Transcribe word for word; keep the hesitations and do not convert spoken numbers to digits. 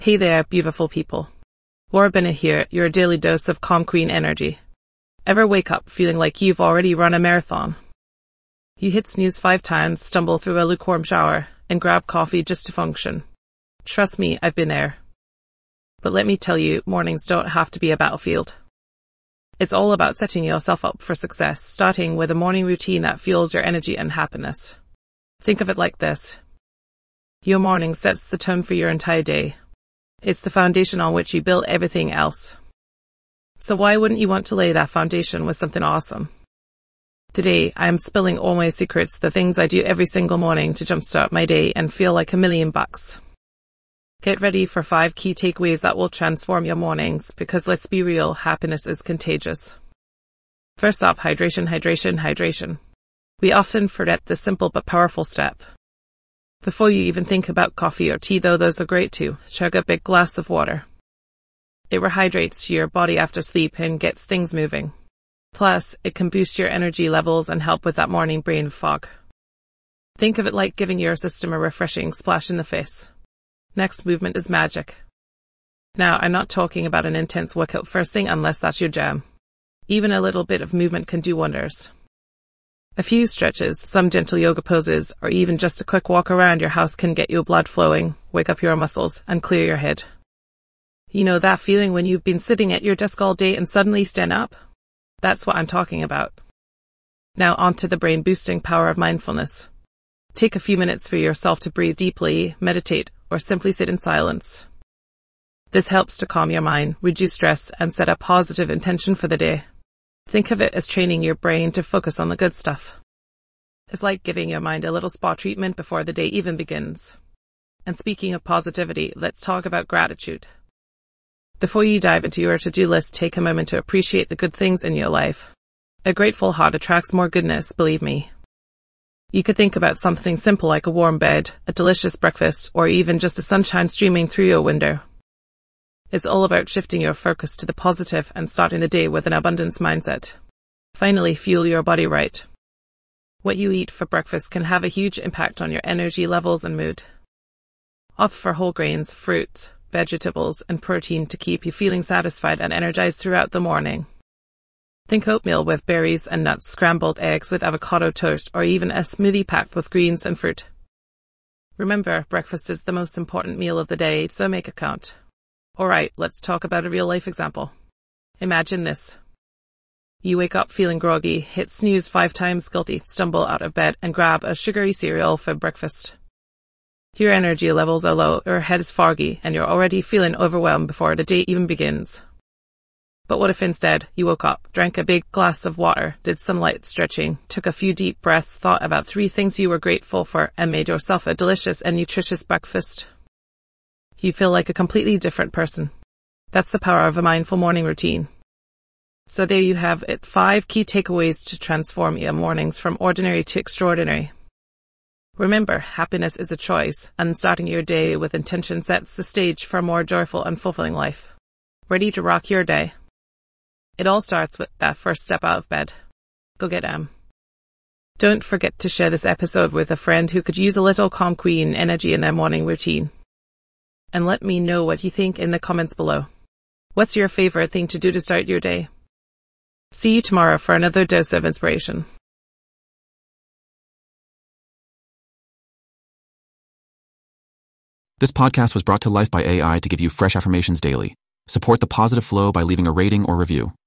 Hey there, beautiful people. Laura Bennett here, your daily dose of calm queen energy. Ever wake up feeling like you've already run a marathon? You hit snooze five times, stumble through a lukewarm shower, and grab coffee just to function. Trust me, I've been there. But let me tell you, mornings don't have to be a battlefield. It's all about setting yourself up for success, starting with a morning routine that fuels your energy and happiness. Think of it like this. Your morning sets the tone for your entire day. It's the foundation on which you build everything else. So why wouldn't you want to lay that foundation with something awesome? Today, I am spilling all my secrets, the things I do every single morning to jumpstart my day and feel like a million bucks. Get ready for five key takeaways that will transform your mornings, because let's be real, happiness is contagious. First up, hydration, hydration, hydration. We often forget this simple but powerful step. Before you even think about coffee or tea, though those are great too, chug a big glass of water. It rehydrates your body after sleep and gets things moving. Plus, it can boost your energy levels and help with that morning brain fog. Think of it like giving your system a refreshing splash in the face. Next, movement is magic. Now, I'm not talking about an intense workout first thing unless that's your jam. Even a little bit of movement can do wonders. A few stretches, some gentle yoga poses, or even just a quick walk around your house can get your blood flowing, wake up your muscles, and clear your head. You know that feeling when you've been sitting at your desk all day and suddenly stand up? That's what I'm talking about. Now on to the brain-boosting power of mindfulness. Take a few minutes for yourself to breathe deeply, meditate, or simply sit in silence. This helps to calm your mind, reduce stress, and set a positive intention for the day. Think of it as training your brain to focus on the good stuff. It's like giving your mind a little spa treatment before the day even begins. And speaking of positivity, let's talk about gratitude. Before you dive into your to-do list, take a moment to appreciate the good things in your life. A grateful heart attracts more goodness, believe me. You could think about something simple like a warm bed, a delicious breakfast, or even just the sunshine streaming through your window. It's all about shifting your focus to the positive and starting the day with an abundance mindset. Finally, fuel your body right. What you eat for breakfast can have a huge impact on your energy levels and mood. Opt for whole grains, fruits, vegetables, and protein to keep you feeling satisfied and energized throughout the morning. Think oatmeal with berries and nuts, scrambled eggs with avocado toast, or even a smoothie packed with greens and fruit. Remember, breakfast is the most important meal of the day, so make it count. Alright, let's talk about a real-life example. Imagine this. You wake up feeling groggy, hit snooze five times guilty, stumble out of bed, and grab a sugary cereal for breakfast. Your energy levels are low, your head is foggy, and you're already feeling overwhelmed before the day even begins. But what if instead you woke up, drank a big glass of water, did some light stretching, took a few deep breaths, thought about three things you were grateful for, and made yourself a delicious and nutritious breakfast? You feel like a completely different person. That's the power of a mindful morning routine. So there you have it, five key takeaways to transform your mornings from ordinary to extraordinary. Remember, happiness is a choice, and starting your day with intention sets the stage for a more joyful and fulfilling life. Ready to rock your day? It all starts with that first step out of bed. Go get 'em. Don't forget to share this episode with a friend who could use a little calm queen energy in their morning routine. And let me know what you think in the comments below. What's your favorite thing to do to start your day? See you tomorrow for another dose of inspiration. This podcast was brought to life by A I to give you fresh affirmations daily. Support the positive flow by leaving a rating or review.